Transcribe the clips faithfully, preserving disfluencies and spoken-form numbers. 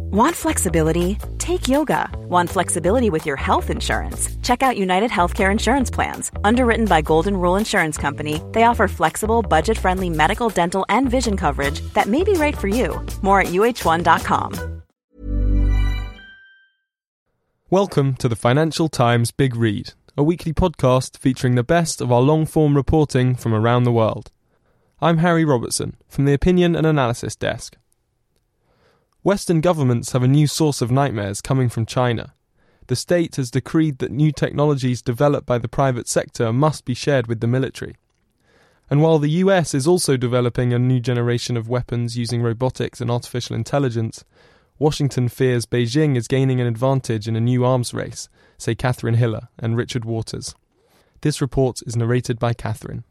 Want flexibility? Take yoga. Want flexibility with your health insurance? Check out United Healthcare Insurance Plans. Underwritten by Golden Rule Insurance Company, they offer flexible, budget-friendly medical, dental, and vision coverage that may be right for you. More at U H one dot com. Welcome to the Financial Times Big Read, a weekly podcast featuring the best of our long-form reporting from around the world. I'm Harry Robertson from the Opinion and Analysis Desk. Western governments have a new source of nightmares coming from China. The state has decreed that new technologies developed by the private sector must be shared with the military. And while the U S is also developing a new generation of weapons using robotics and artificial intelligence, Washington fears Beijing is gaining an advantage in a new arms race, say Catherine Hiller and Richard Waters. This report is narrated by Catherine.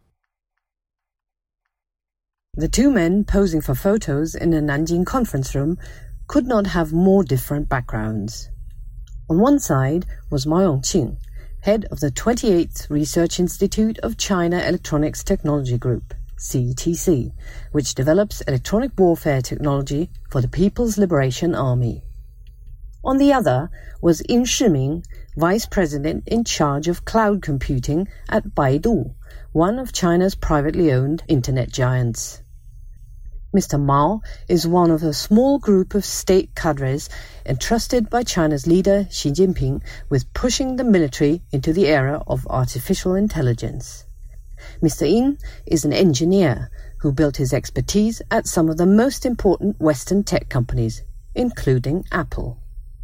The two men posing for photos in a Nanjing conference room could not have more different backgrounds. On one side was Ma Yongqing, head of the twenty-eighth Research Institute of China Electronics Technology Group, C E T C, which develops electronic warfare technology for the People's Liberation Army. On the other was Yin Shiming, vice president in charge of cloud computing at Baidu, one of China's privately owned internet giants. Mister Mao is one of a small group of state cadres entrusted by China's leader Xi Jinping with pushing the military into the era of artificial intelligence. Mister Yin is an engineer who built his expertise at some of the most important Western tech companies, including Apple.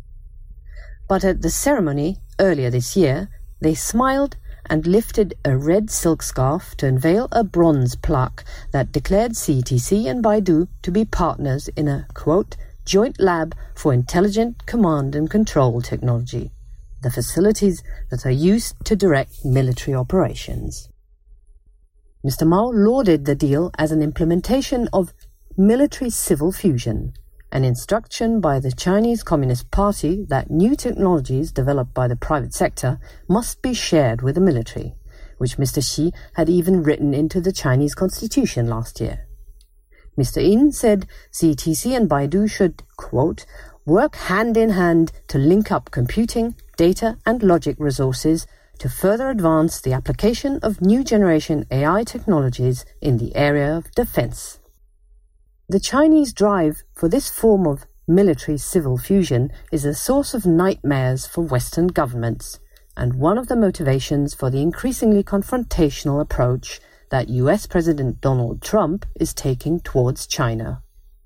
But at the ceremony earlier this year, they smiled and lifted a red silk scarf to unveil a bronze plaque that declared C E T C and Baidu to be partners in a, quote, joint lab for intelligent command and control technology, the facilities that are used to direct military operations. Mister Mao lauded the deal as an implementation of military-civil fusion, an instruction by the Chinese Communist Party that new technologies developed by the private sector must be shared with the military, which Mister Xi had even written into the Chinese constitution last year. Mister Yin said C E T C and Baidu should, quote, work hand in hand to link up computing, data and logic resources to further advance the application of new generation A I technologies in the area of defense. The Chinese drive for this form of military-civil fusion is a source of nightmares for Western governments, and one of the motivations for the increasingly confrontational approach that U S President Donald Trump is taking towards China.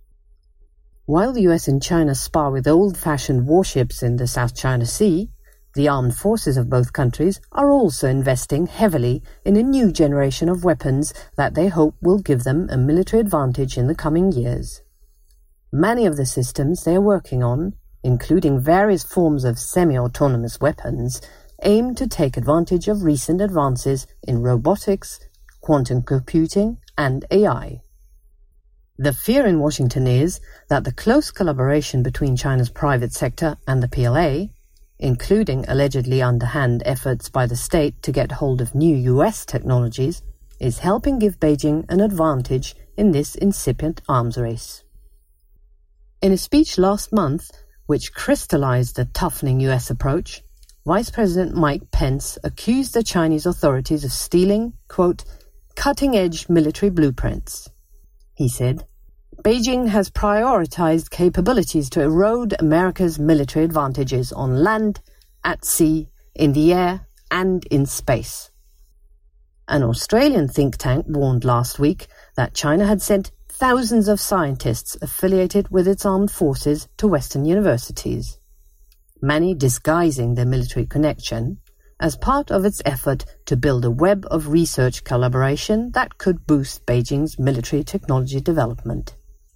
While the U S and China spar with old-fashioned warships in the South China Sea, the armed forces of both countries are also investing heavily in a new generation of weapons that they hope will give them a military advantage in the coming years. Many of the systems they are working on, including various forms of semi-autonomous weapons, aim to take advantage of recent advances in robotics, quantum computing, and A I. The fear in Washington is that the close collaboration between China's private sector and the P L A, including allegedly underhand efforts by the state to get hold of new U S technologies, is helping give Beijing an advantage in this incipient arms race. In a speech last month, which crystallized the toughening U S approach, Vice President Mike Pence accused the Chinese authorities of stealing, quote, cutting-edge military blueprints. He said, Beijing has prioritized capabilities to erode America's military advantages on land, at sea, in the air, and in space. An Australian think tank warned last week that China had sent thousands of scientists affiliated with its armed forces to Western universities, many disguising their military connection, as part of its effort to build a web of research collaboration that could boost Beijing's military technology development.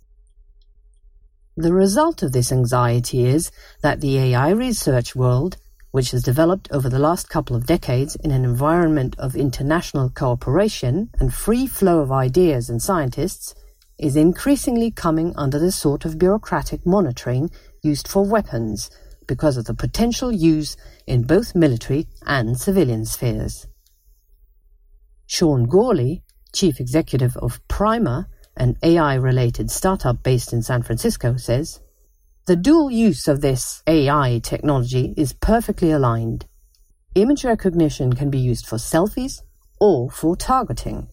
The result of this anxiety is that the A I research world, which has developed over the last couple of decades in an environment of international cooperation and free flow of ideas and scientists, is increasingly coming under the sort of bureaucratic monitoring used for weapons because of the potential use in both military and civilian spheres. Sean Gourley, chief executive of Primer, an A I-related startup based in San Francisco, says, The dual use of this A I technology is perfectly aligned. Image recognition can be used for selfies or for targeting.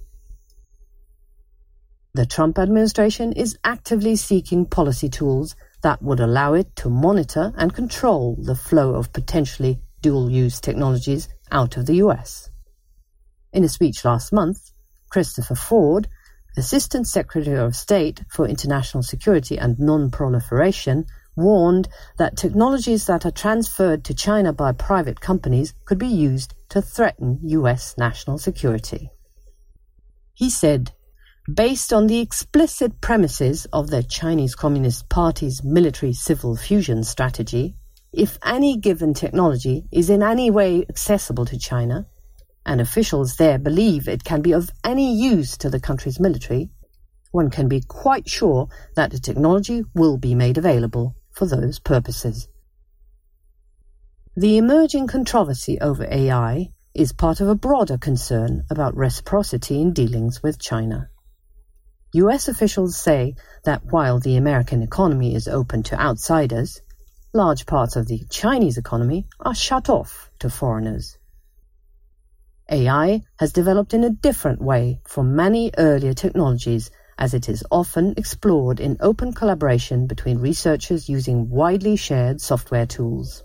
The Trump administration is actively seeking policy tools that would allow it to monitor and control the flow of potentially dual-use technologies out of the U S. In a speech last month, Christopher Ford, Assistant Secretary of State for International Security and Non-Proliferation, warned that technologies that are transferred to China by private companies could be used to threaten U S national security. He said, based on the explicit premises of the Chinese Communist Party's military-civil fusion strategy, if any given technology is in any way accessible to China, and officials there believe it can be of any use to the country's military, one can be quite sure that the technology will be made available for those purposes. The emerging controversy over A I is part of a broader concern about reciprocity in dealings with China. U S officials say that while the American economy is open to outsiders, large parts of the Chinese economy are shut off to foreigners. A I has developed in a different way from many earlier technologies, as it is often explored in open collaboration between researchers using widely shared software tools.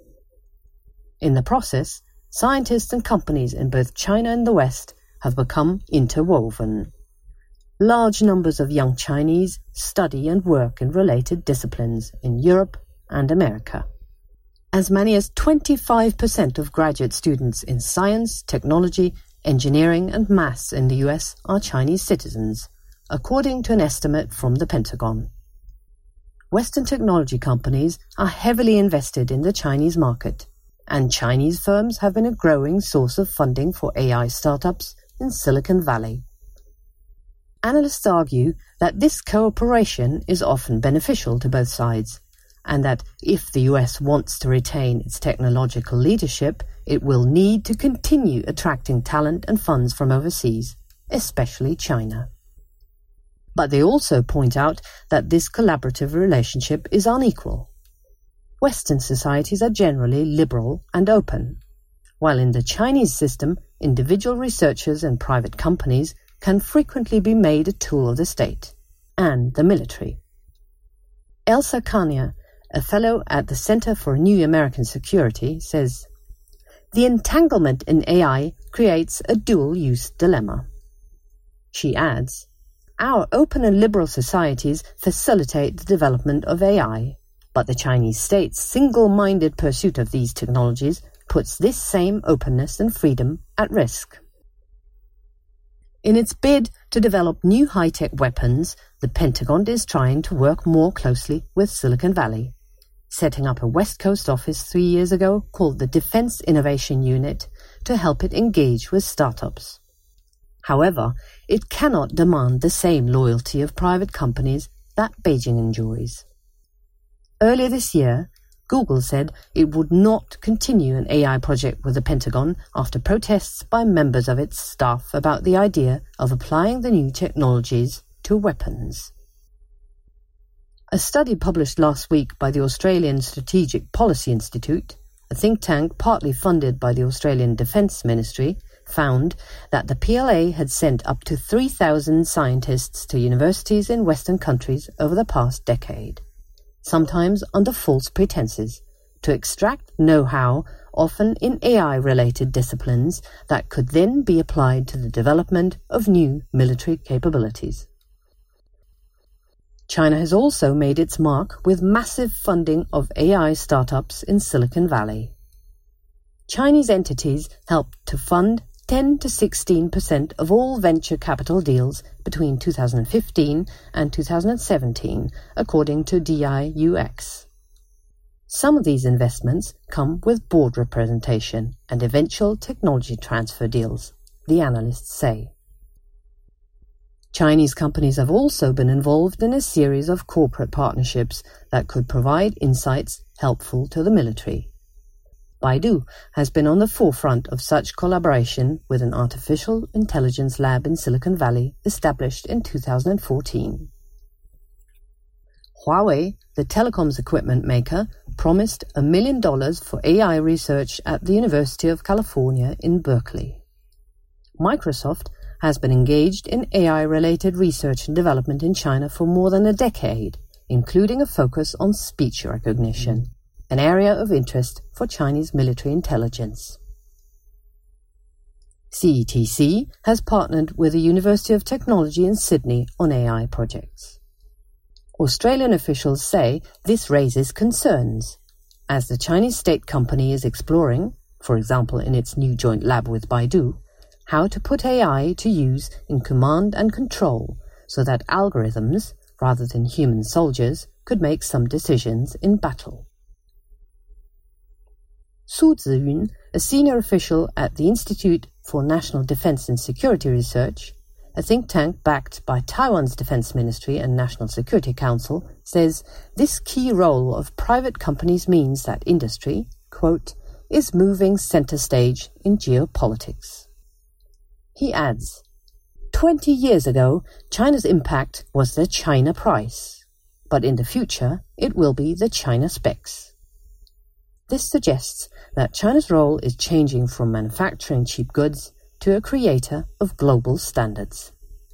In the process, scientists and companies in both China and the West have become interwoven. Large numbers of young Chinese study and work in related disciplines in Europe and America. As many as twenty-five percent of graduate students in science, technology, engineering and maths in the U S are Chinese citizens, according to an estimate from the Pentagon. Western technology companies are heavily invested in the Chinese market, and Chinese firms have been a growing source of funding for A I startups in Silicon Valley. Analysts argue that this cooperation is often beneficial to both sides, and that if the U S wants to retain its technological leadership, it will need to continue attracting talent and funds from overseas, especially China. But they also point out that this collaborative relationship is unequal. Western societies are generally liberal and open, while in the Chinese system, individual researchers and private companies can frequently be made a tool of the state and the military. Elsa Kania, a fellow at the Center for New American Security, says, "The entanglement in A I creates a dual-use dilemma." She adds, "Our open and liberal societies facilitate the development of A I, but the Chinese state's single-minded pursuit of these technologies puts this same openness and freedom at risk." In its bid to develop new high-tech weapons, the Pentagon is trying to work more closely with Silicon Valley, setting up a West Coast office three years ago called the Defense Innovation Unit to help it engage with startups. However, it cannot demand the same loyalty of private companies that Beijing enjoys. Earlier this year, Google said it would not continue an A I project with the Pentagon after protests by members of its staff about the idea of applying the new technologies to weapons. A study published last week by the Australian Strategic Policy Institute, a think tank partly funded by the Australian Defence Ministry, found that the P L A had sent up to three thousand scientists to universities in Western countries over the past decade, sometimes under false pretenses, to extract know-how, often in A I-related disciplines, that could then be applied to the development of new military capabilities. China has also made its mark with massive funding of A I startups in Silicon Valley. Chinese entities helped to fund ten to sixteen percent of all venture capital deals between two thousand fifteen and two thousand seventeen, according to D I U X. Some of these investments come with board representation and eventual technology transfer deals, the analysts say. Chinese companies have also been involved in a series of corporate partnerships that could provide insights helpful to the military. Baidu has been on the forefront of such collaboration with an artificial intelligence lab in Silicon Valley established in two thousand fourteen. Huawei the telecoms equipment maker promised a million dollars for A I research at the University of California in Berkeley. Microsoft has been engaged in A I-related research and development in China for more than a decade, including a focus on speech recognition, an area of interest for Chinese military intelligence. C E T C has partnered with the University of Technology in Sydney on A I projects. Australian officials say this raises concerns, as the Chinese state company is exploring, for example in its new joint lab with Baidu, how to put A I to use in command and control so that algorithms, rather than human soldiers, could make some decisions in battle. Su Ziyun, a senior official at the Institute for National Defense and Security Research, a think tank backed by Taiwan's Defense Ministry and National Security Council, says this key role of private companies means that industry, quote, is moving center stage in geopolitics. He adds, twenty years ago, China's impact was the China price, but in the future, it will be the China specs. This suggests that China's role is changing from manufacturing cheap goods to a creator of global standards.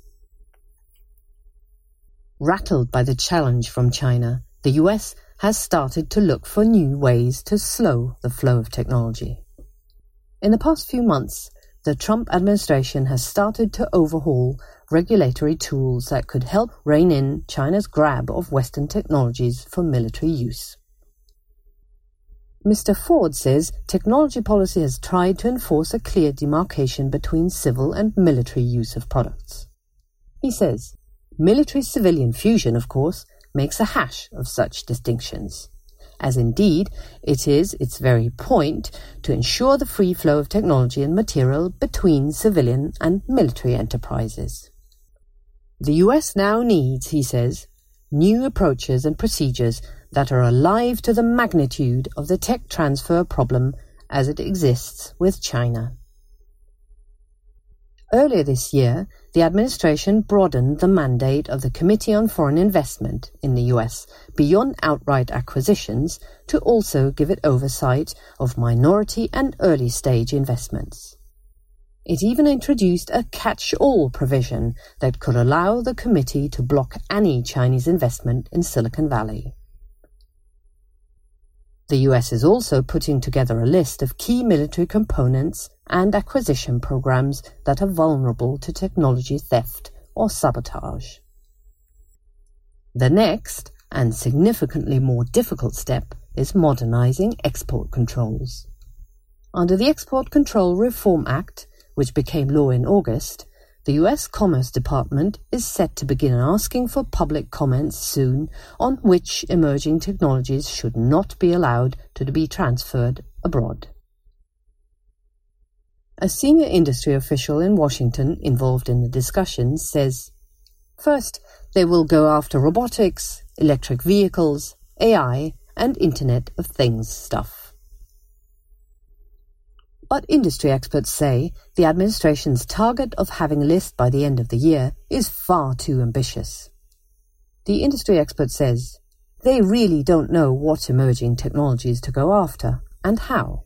Rattled by the challenge from China, the U S has started to look for new ways to slow the flow of technology. In the past few months, the Trump administration has started to overhaul regulatory tools that could help rein in China's grab of Western technologies for military use. Mister Ford says technology policy has tried to enforce a clear demarcation between civil and military use of products. He says, military-civilian fusion, of course, makes a hash of such distinctions, as indeed it is its very point to ensure the free flow of technology and material between civilian and military enterprises. The U S now needs, he says, new approaches and procedures that are alive to the magnitude of the tech transfer problem as it exists with China. Earlier this year, the administration broadened the mandate of the Committee on Foreign Investment in the U S beyond outright acquisitions to also give it oversight of minority and early-stage investments. It even introduced a catch-all provision that could allow the committee to block any Chinese investment in Silicon Valley. The U S is also putting together a list of key military components and acquisition programs that are vulnerable to technology theft or sabotage. The next, and significantly more difficult step, is modernizing export controls. Under the Export Control Reform Act, which became law in August, the U S Commerce Department is set to begin asking for public comments soon on which emerging technologies should not be allowed to be transferred abroad. A senior industry official in Washington involved in the discussions says, first, they will go after robotics, electric vehicles, A I, and Internet of Things stuff. But industry experts say the administration's target of having a list by the end of the year is far too ambitious. The industry expert says they really don't know what emerging technologies to go after and how.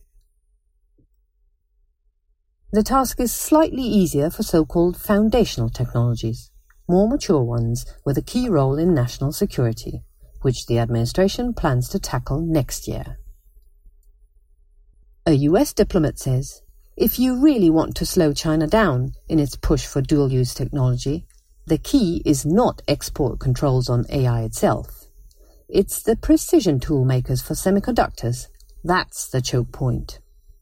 The task is slightly easier for so-called foundational technologies, more mature ones with a key role in national security, which the administration plans to tackle next year. A U S diplomat says, if you really want to slow China down in its push for dual-use technology, the key is not export controls on A I itself. It's the precision tool makers for semiconductors. That's the choke point.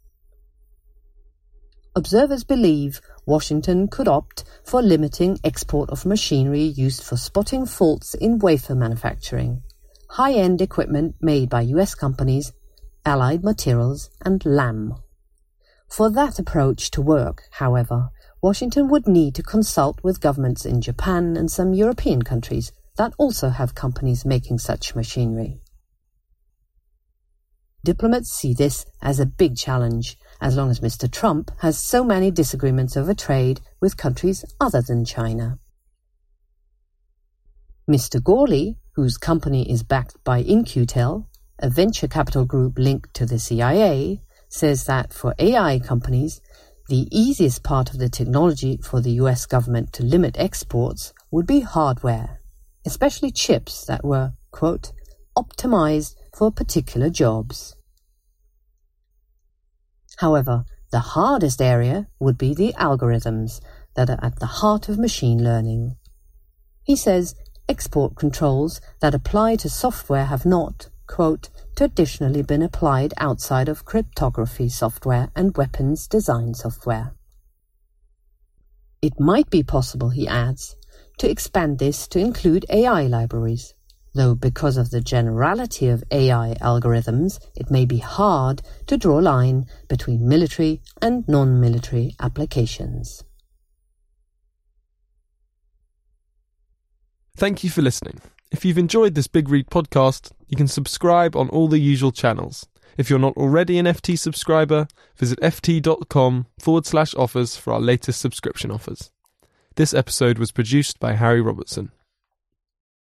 Observers believe Washington could opt for limiting export of machinery used for spotting faults in wafer manufacturing, high-end equipment made by U S companies, Allied Materials, and Lam. For that approach to work, however, Washington would need to consult with governments in Japan and some European countries that also have companies making such machinery. Diplomats see this as a big challenge, as long as Mister Trump has so many disagreements over trade with countries other than China. Mister Gawley, whose company is backed by In Q Tel, a venture capital group linked to the C I A, says that for A I companies, the easiest part of the technology for the U S government to limit exports would be hardware, especially chips that were, quote, optimized for particular jobs. However, the hardest area would be the algorithms that are at the heart of machine learning. He says export controls that apply to software have not, quote, traditionally been applied outside of cryptography software and weapons design software. It might be possible, he adds, to expand this to include A I libraries, though because of the generality of A I algorithms, it may be hard to draw a line between military and non-military applications. Thank you for listening. If you've enjoyed this Big Read podcast, you can subscribe on all the usual channels. If you're not already an F T subscriber, visit ft.com forward slash offers for our latest subscription offers. This episode was produced by Harry Robertson.